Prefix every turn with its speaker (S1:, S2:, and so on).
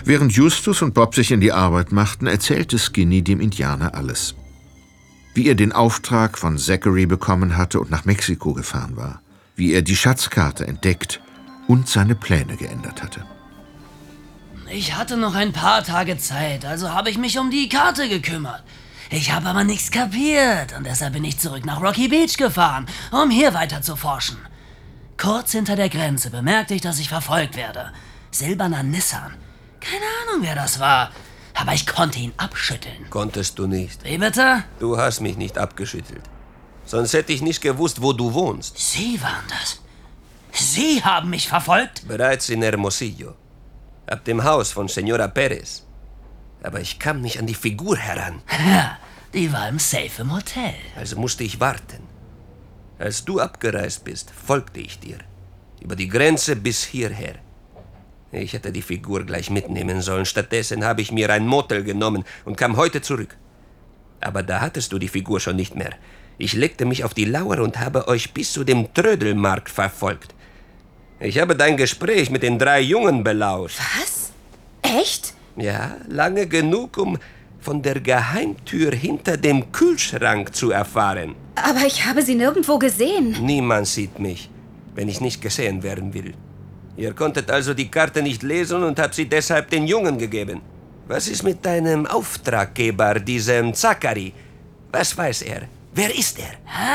S1: Während Justus und Bob sich in die Arbeit machten, erzählte Skinny dem Indianer alles. Wie er den Auftrag von Zachary bekommen hatte und nach Mexiko gefahren war. Wie er die Schatzkarte entdeckt und seine Pläne geändert hatte.
S2: Ich hatte noch ein paar Tage Zeit, also habe ich mich um die Karte gekümmert. Ich habe aber nichts kapiert und deshalb bin ich zurück nach Rocky Beach gefahren, um hier weiter zu forschen. Kurz hinter der Grenze bemerkte ich, dass ich verfolgt werde. Silberner Nissan. Keine Ahnung, wer das war, aber ich konnte ihn abschütteln.
S3: Konntest du nicht.
S2: Wie bitte?
S3: Du hast mich nicht abgeschüttelt. Sonst hätte ich nicht gewusst, wo du wohnst.
S2: Sie waren das. Sie haben mich verfolgt?
S3: Bereits in Hermosillo. Ab dem Haus von Senora Perez. Aber ich kam nicht an die Figur heran.
S2: Ja, die war im Safe im Hotel.
S3: Also musste ich warten. Als du abgereist bist, folgte ich dir. Über die Grenze bis hierher. Ich hätte die Figur gleich mitnehmen sollen. Stattdessen habe ich mir ein Motel genommen und kam heute zurück. Aber da hattest du die Figur schon nicht mehr. Ich legte mich auf die Lauer und habe euch bis zu dem Trödelmarkt verfolgt. Ich habe dein Gespräch mit den 3 Jungen belauscht.
S4: Was? Echt?
S3: Ja, lange genug, um von der Geheimtür hinter dem Kühlschrank zu erfahren.
S4: Aber ich habe sie nirgendwo gesehen.
S3: Niemand sieht mich, wenn ich nicht gesehen werden will. Ihr konntet also die Karte nicht lesen und habt sie deshalb den Jungen gegeben. Was ist mit deinem Auftraggeber, diesem Zachary? Was weiß er? Wer ist er?